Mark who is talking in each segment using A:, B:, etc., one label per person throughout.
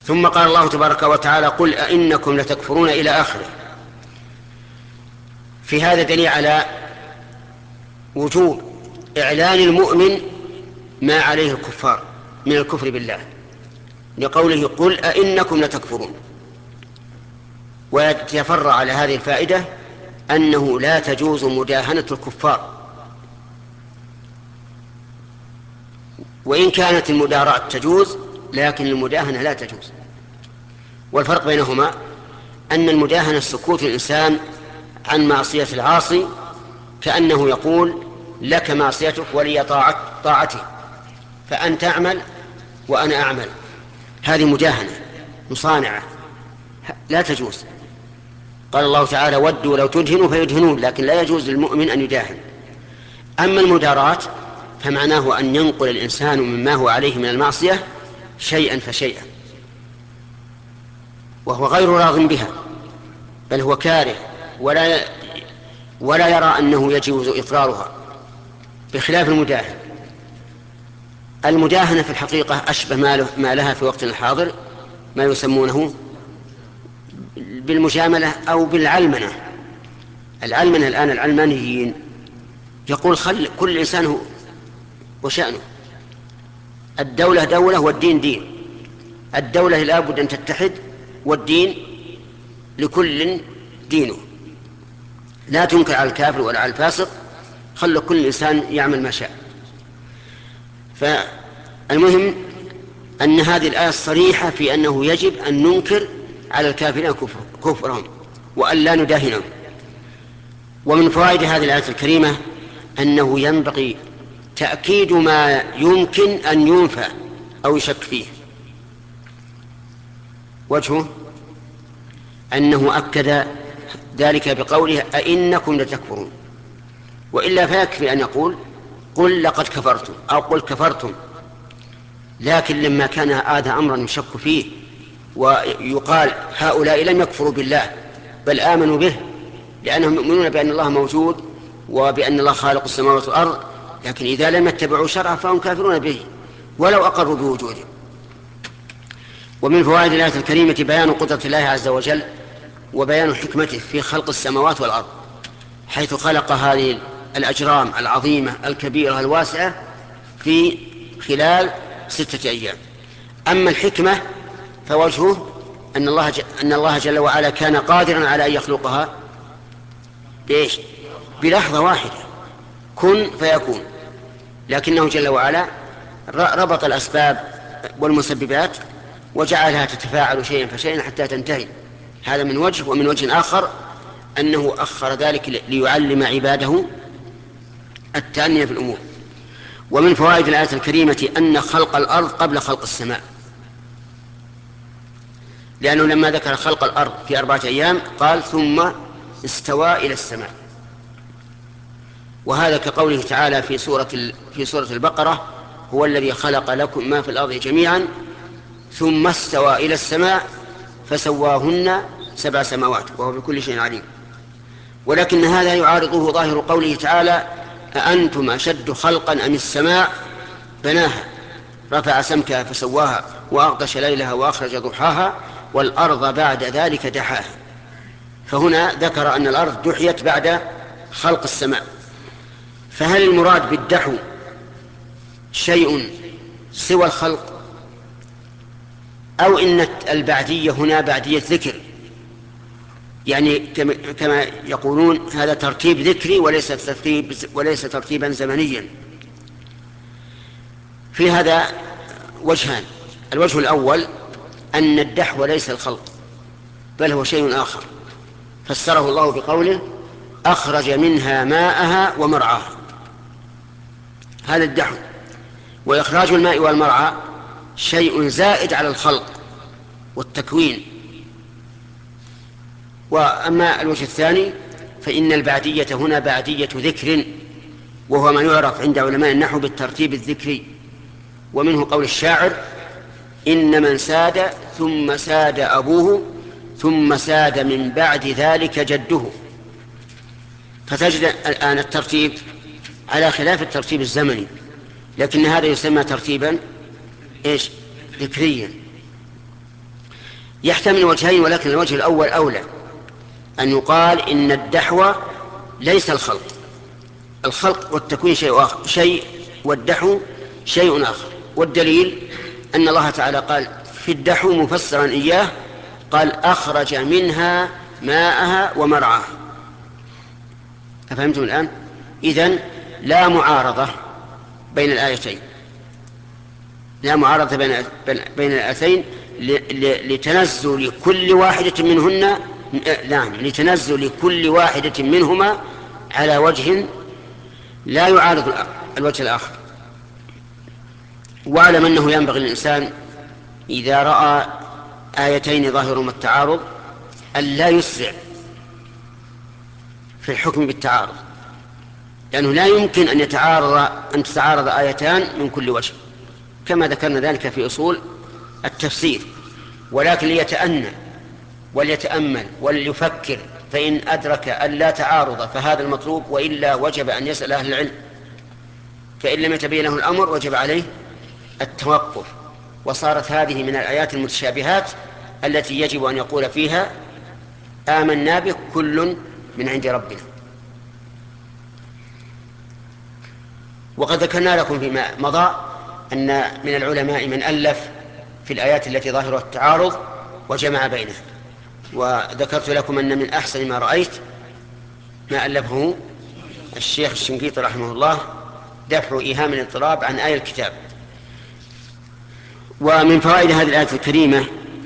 A: ثم قال الله تبارك وتعالى: قل أئنكم لتكفرون إلى آخره. في هذا دليل على وجوب إعلان المؤمن ما عليه الكفار من الكفر بالله، لقوله: قل أئنكم لتكفرون. ويتفرع على هذه الفائدة أنه لا تجوز مداهنة الكفار، وإن كانت المداراة تجوز لكن المداهنة لا تجوز. والفرق بينهما أن المداهنة سكوت الإنسان عن معصية العاصي، كأنه يقول: لك معصيتك ولي طاعتي، فأنت أعمل وأنا أعمل. هذه مداهنة مصانعة لا تجوز. قال الله تعالى: ودوا لو تدهنوا فيدهنون، لكن لا يجوز للمؤمن أن يداهن. أما المداراة فمعناه أن ينقل الإنسان مما هو عليه من المعصية شيئا فشيئا، وهو غير راض بها، بل هو كاره ولا يرى أنه يجوز إقرارها، بخلاف المداهنة في الحقيقة أشبه ما لها في وقتنا الحاضر ما يسمونه بالمجاملة أو بالعلمنة. العلمنة الآن العلمانيين يقول: خل كل إنسان هو وشأنه، الدولة دولة والدين دين، الدولة لا بد أن تتحد والدين لكل دينه، لا تنكر على الكافر ولا على الفاسق، خلوا كل إنسان يعمل ما شاء. فالمهم أن هذه الآية الصريحة في أنه يجب أن ننكر على الكافرين كفرهم وأن لا نداهنهم. ومن فوائد هذه الآية الكريمة أنه ينبغي تأكيد ما يمكن أن ينفى أو يشك فيه. وجهه أنه أكد ذلك بقوله: أئنكم لتكفرون، وإلا فيكفي أن يقول: قل لقد كفرتم أو قل كفرتم. لكن لما كان هذا أمرا يشك فيه ويقال هؤلاء لم يكفروا بالله بل آمنوا به لأنهم يؤمنون بأن الله موجود وبأن الله خالق السماوات والأرض، لكن إذا لم يتبعوا شرعه فهم كافرون به ولو أقروا بوجوده. ومن فوائد الآية الكريمة بيان قدرة الله عز وجل وبيان حكمته في خلق السماوات والأرض، حيث خلق هذه الأجرام العظيمة الكبيرة الواسعة في خلال 6 أيام. أما الحكمة فوجهه أن الله جل وعلا كان قادرا على أن يخلقها بلحظة واحدة، كن فيكون، لكنه جل وعلا ربط الأسباب والمسببات وجعلها تتفاعل شيئا فشيئا حتى تنتهي. هذا من وجه. ومن وجه آخر أنه أخر ذلك ليعلم عباده التأني في الأمور. ومن فوائد الآية الكريمة أن خلق الأرض قبل خلق السماء، لأنه لما ذكر خلق الأرض في 4 أيام قال: ثم استوى إلى السماء. وهذا كقوله تعالى في سورة البقرة: هو الذي خلق لكم ما في الأرض جميعا ثم استوى إلى السماء فسواهن 7 سماوات وهو بكل شيء عليم. ولكن هذا يعارضه ظاهر قوله تعالى: أأنتم أشد خلقا أم السماء بناها رفع سمكها فسواها وأغطش ليلها وأخرج ضحاها والأرض بعد ذلك دحاها. فهنا ذكر أن الأرض دحيت بعد خلق السماء. فهل المراد بالدحو شيء سوى الخلق، أو إن البعدية هنا بعدية ذكر، يعني كما يقولون هذا ترتيب ذكري وليس ترتيبا زمنيا؟ في هذا وجهان: الوجه الأول أن الدحو ليس الخلق بل هو شيء آخر، فسره الله بقوله: أخرج منها ماءها ومرعاها. هذا الدحو، وإخراج الماء والمرعى شيء زائد على الخلق والتكوين. وأما الوجه الثاني فإن البعدية هنا بعدية ذكر، وهو ما يعرف عند علماء النحو بالترتيب الذكري. ومنه قول الشاعر: إن من ساد ثم ساد أبوه ثم ساد من بعد ذلك جده. فتجد الآن الترتيب على خلاف الترتيب الزمني، لكن هذا يسمى ترتيبا ذكريا. يحتمل وجهين، ولكن الوجه الأول أولى، أن يقال إن الدحو ليس الخلق. الخلق والتكوين شيء آخر، شيء، والدحو شيء آخر. والدليل أن الله تعالى قال في الدحو مفسرا إياه، قال أخرج منها ماءها ومرعاها. أفهمتم الآن؟ إذن لا معارضة بين الآيتين، لا معارضة بين الآيتين لتنزل كل واحدة منهن، نعم، لتنزل كل واحدة منهما على وجه لا يعارض الوجه الآخر. واعلم أنه ينبغي للإنسان إذا رأى آيتين ظاهرهما التعارض أن لا يسرع في الحكم بالتعارض، لأنه لا يمكن أن تتعارض آيتان من كل وجه، كما ذكرنا ذلك في أصول التفسير. ولكن ليتأنى وليتأمل وليفكر، فإن أدرك أن لا تعارض فهذا المطلوب، وإلا وجب أن يسأل أهل العلم، فإن لم يتبين له الأمر وجب عليه التوقف. وصارت هذه من الآيات المتشابهات التي يجب أن يقول فيها آمنا به كل من عند ربنا. وقد ذكرنا لكم فيما مضى أن من العلماء من ألف في الآيات التي ظاهرها التعارض وجمع بينها، وذكرت لكم أن من أحسن ما رأيت ما ألفه الشيخ الشنقيطي رحمه الله، دفع إيهام الاضطراب عن آية الكتاب. ومن فوائد هذه الآية الكريمة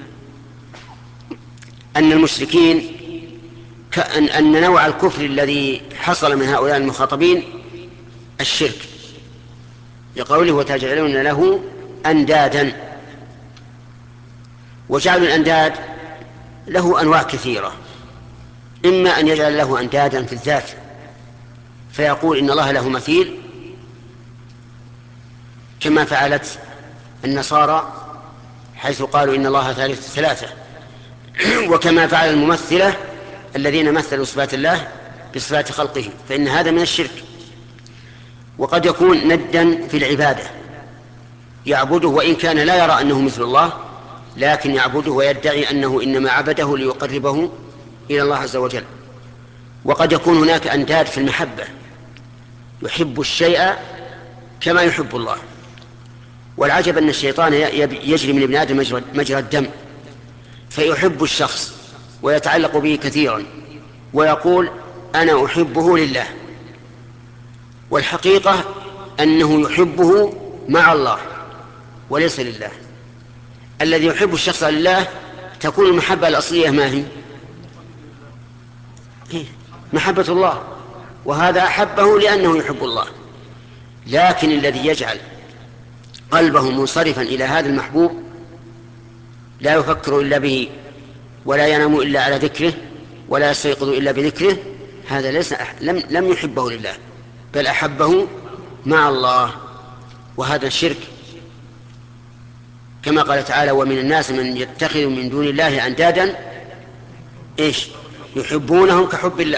A: أن المشركين أن نوع الكفر الذي حصل من هؤلاء المخاطبين الشرك، لقوله وتجعلون له أندادا. وجعل الأنداد له أنواع كثيرة، إما أن يجعل له أندادا في الذات فيقول إن الله له مثيل، كما فعلت النصارى حيث قالوا إن الله ثالث ثلاثة، وكما فعل الممثلة الذين مثلوا صفات الله بصفات خلقه، فإن هذا من الشرك. وقد يكون ندا في العبادة، يعبده وإن كان لا يرى أنه مثل الله، لكن يعبده ويدعي أنه إنما عبده ليقربه إلى الله عز وجل. وقد يكون هناك أنداد في المحبة، يحب الشيء كما يحب الله. والعجب أن الشيطان يجري من ابن آدم مجرى الدم، فيحب الشخص ويتعلق به كثيرا ويقول أنا أحبه لله، والحقيقة أنه يحبه مع الله وليس لله. الذي يحب الشخص لله تكون المحبة الأصلية ما هي؟ محبة الله، وهذا أحبه لأنه يحب الله. لكن الذي يجعل قلبه منصرفا إلى هذا المحبوب لا يفكر إلا به ولا ينام إلا على ذكره ولا يستيقظ إلا بذكره، هذا ليس لم يحبه لله، بل أحبه مع الله، وهذا الشرك. كما قال تعالى ومن الناس من يتخذ من دون الله أندادا يحبونهم كحب الله.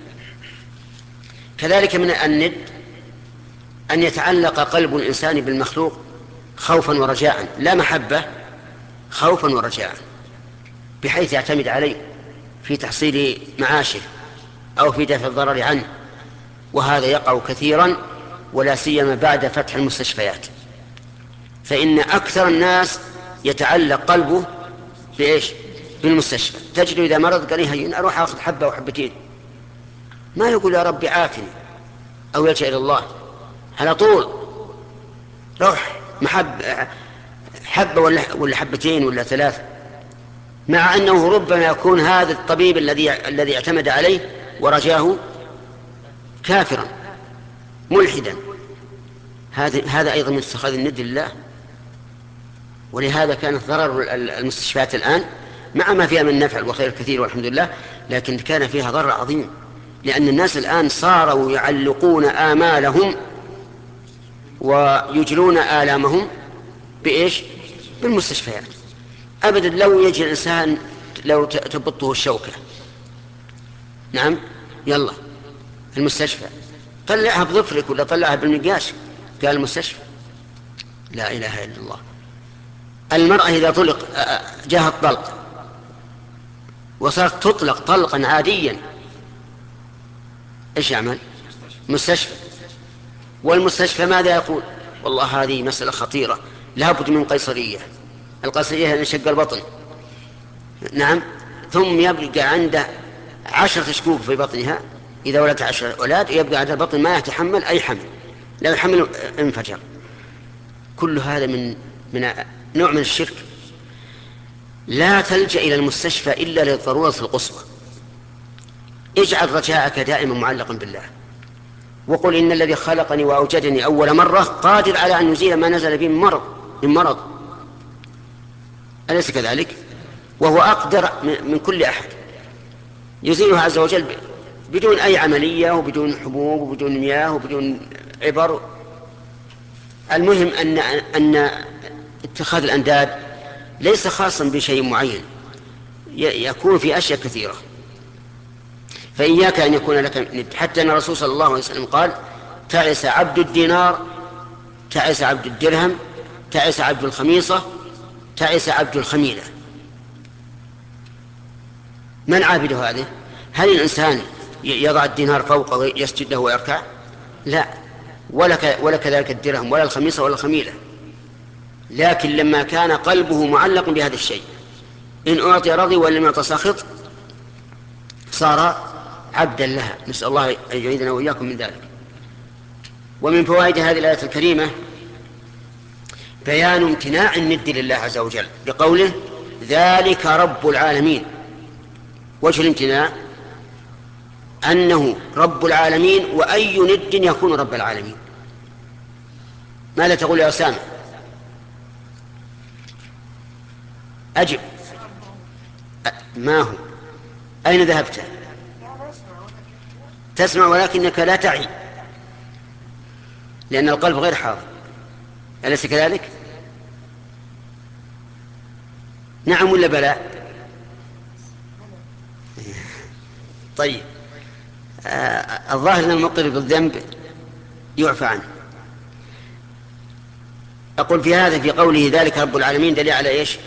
A: كذلك من الند أن يتعلق قلب الإنسان بالمخلوق خوفا ورجاء، لا محبة، خوفا ورجاء، بحيث يعتمد عليه في تحصيل معاشه أو في دفع الضرر عنه. وهذا يقع كثيرا، ولا سيما بعد فتح المستشفيات، فإن أكثر الناس يتعلق قلبه بالمستشفى. تجد إذا مرض قال هين أروح أخذ حبة وحبتين، ما يقول يا ربي عافني أو يلجأ إلى الله، على طول روح حبة ولا حبتين ولا ثلاث، مع أنه ربما يكون هذا الطبيب الذي اعتمد عليه ورجاه كافرا ملحدا. هذا أيضا من اتخاذ الند لله. ولهذا كانت ضرر المستشفيات الآن مع ما فيها من نفع وخير كثير والحمد لله، لكن كان فيها ضرر عظيم، لأن الناس الآن صاروا يعلقون آمالهم ويجلون آلامهم بالمستشفيات. أبدا لو يجي الإنسان لو تبطه الشوكة، نعم يلا المستشفى، طلعها بظفرك ولا طلعها بالمقياس، قال المستشفى. لا إله إلا الله. المرأة إذا طلق جاءها الطلق وصارت تطلق طلقا عاديا، ايش يعمل؟ مستشفى. والمستشفى ماذا يقول؟ والله هذه مسألة خطيرة، لابد من قيصرية. القيصرية هي شق البطن، نعم، ثم يبقى عنده 10 شكوك في بطنها، إذا ولدت 10 أولاد يبقى عند البطن ما يتحمل أي حمل، لو يحمل انفجر. كل هذا من نوع من الشرك. لا تلجأ إلى المستشفى إلا للضرورة القصوى. اجعل رجاءك دائما معلقا بالله، وقل إن الذي خلقني وأوجدني أول مرة قادر على أن يزيل ما نزل به من مرض. أليس كذلك؟ وهو أقدر من كل أحد، يزيله عز وجل بدون أي عملية، وبدون حبوب، وبدون مياه، وبدون عبر. المهم أن اتخاذ الأنداد ليس خاصا بشيء معين، يكون في أشياء كثيرة. فإياك أن يكون لك ند، حتى أن الرسول صلى الله عليه وسلم قال: تعس عبد الدينار، تعس عبد الدرهم، تعس عبد الخميصة، تعس عبد الخميلة. من عابد هذه؟ هل الإنسان يضع الدينار فوق ويسجد له ويركع؟ لا، ولا كذلك الدرهم ولا الخميصة ولا الخميلة. لكن لما كان قلبه معلق بهذا الشيء، إن أعطي رضي وإن لم يعطى سخط، صار عبدا لها. نسأل الله أن يعيذنا وإياكم من ذلك. ومن فوائد هذه الآية الكريمة بيان امتناع الند لله عز وجل بقوله: ذلك رب العالمين. وجه الامتناع أنه رب العالمين، وأي ند يكون رب العالمين. ماذا تقول يا أسامة؟ أجب. ما هو؟ أين ذهبت؟ تسمع ولكنك لا تعي، لأن القلب غير حاضر، أليس كذلك؟ نعم ولا بلى؟ طيب، الظاهر أن المقر بالذنب يعفى عنه. أقول في هذا، في قوله ذلك رب العالمين، دليل على إيش؟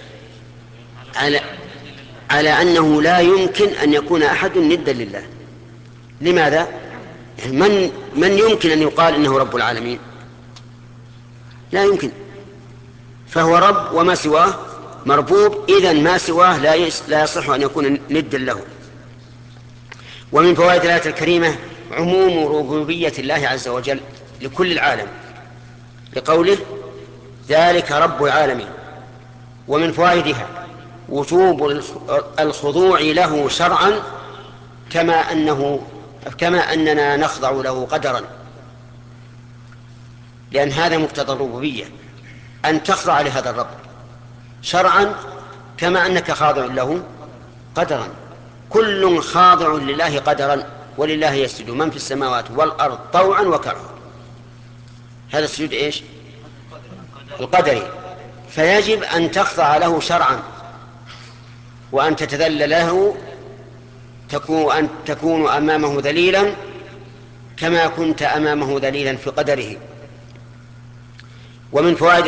A: على أنه لا يمكن أن يكون أحد ندا لله. لماذا؟ يعني من يمكن أن يقال إنه رب العالمين؟ لا يمكن، فهو رب وما سواه مربوب، إذن ما سواه لا يصح أن يكون ندا له. ومن فوائد الآية الكريمة عموم ربوبية الله عز وجل لكل العالم لقوله: ذلك رب العالمين. ومن فوائدها وجوب الخضوع له شرعا، كما أننا نخضع له قدرا، لأن هذا مقتضى الربوبية، أن تخضع لهذا الرب شرعا كما أنك خاضع له قدرا. كل خاضع لله قدرا، ولله يسجد من في السماوات والأرض طوعا وكرها. هذا السجود إيش؟ القدري. فيجب أن تخضع له شرعا، وأن تتذلل له، أن تكون أمامه ذليلا كما كنت أمامه ذليلا في قدره. ومن فوائد